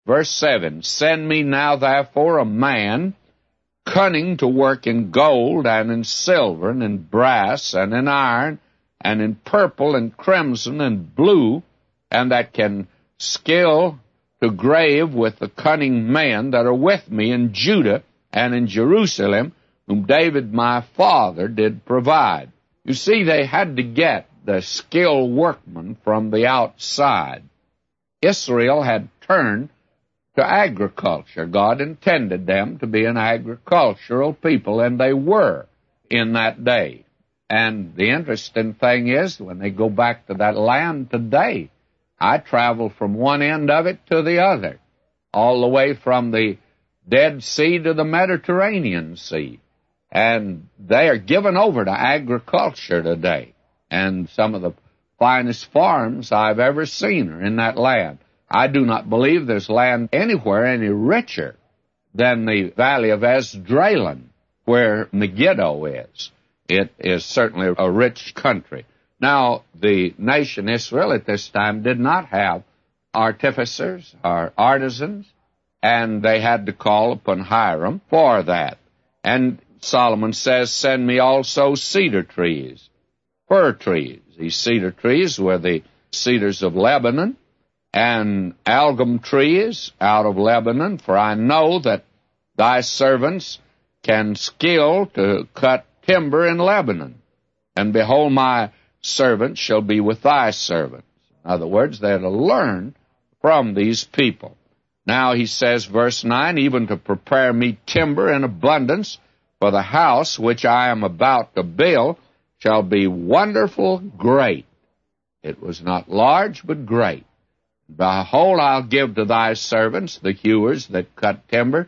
Verse 7, Send me now therefore a man cunning to work in gold and in silver and in brass and in iron and in purple and crimson and blue, and that can skill to grave with the cunning men that are with me in Judah and in Jerusalem, whom David my father did provide. You see, they had to get the skilled workmen from the outside. Israel had turned to agriculture. God intended them to be an agricultural people, and they were in that day. And the interesting thing is, when they go back to that land today, I travel from one end of it to the other, all the way from the Dead Sea to the Mediterranean Sea. And they are given over to agriculture today. And some of the finest farms I've ever seen are in that land. I do not believe there's land anywhere any richer than the valley of Esdraelon, where Megiddo is. It is certainly a rich country. Now, the nation Israel at this time did not have artificers or artisans, and they had to call upon Hiram for that. And Solomon says, Send me also cedar trees, fir trees. These cedar trees were the cedars of Lebanon, and algum trees out of Lebanon, for I know that thy servants can skill to cut timber in Lebanon. And behold, my servant shall be with thy servants. In other words, they're to learn from these people. Now he says, verse 9, Even to prepare me timber in abundance for the house which I am about to build shall be wonderful great. It was not large, but great. Behold, I'll give to thy servants, the hewers that cut timber,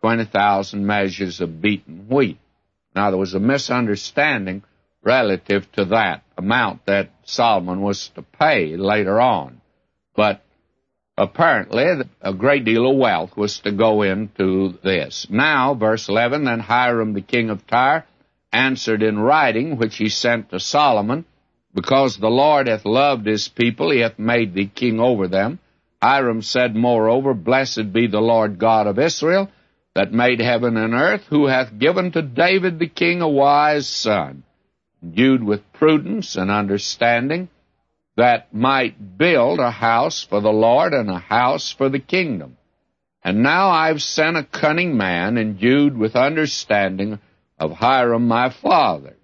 20,000 measures of beaten wheat. Now, there was a misunderstanding relative to that amount that Solomon was to pay later on. But apparently, a great deal of wealth was to go into this. Now, verse 11, Then Hiram the king of Tyre answered in writing, which he sent to Solomon, Because the Lord hath loved his people, he hath made thee king over them. Hiram said, Moreover, Blessed be the Lord God of Israel, that made heaven and earth, who hath given to David the king a wise son, endued with prudence and understanding, that might build a house for the Lord and a house for the kingdom. And now I've sent a cunning man, endued with understanding, of Hiram my father.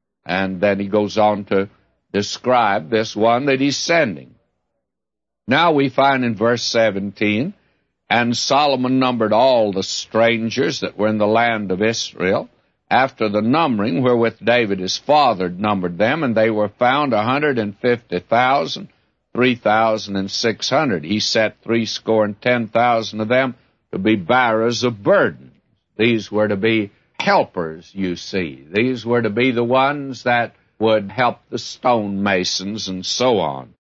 And then he goes on to describe this one that he's sending. Now we find in verse 17, And Solomon numbered all the strangers that were in the land of Israel, after the numbering wherewith David his father numbered them, and they were found 150,000, 3,600. He set 70,000 of them to be bearers of burdens. These were to be helpers, you see. These were to be the ones that would help the stonemasons and so on.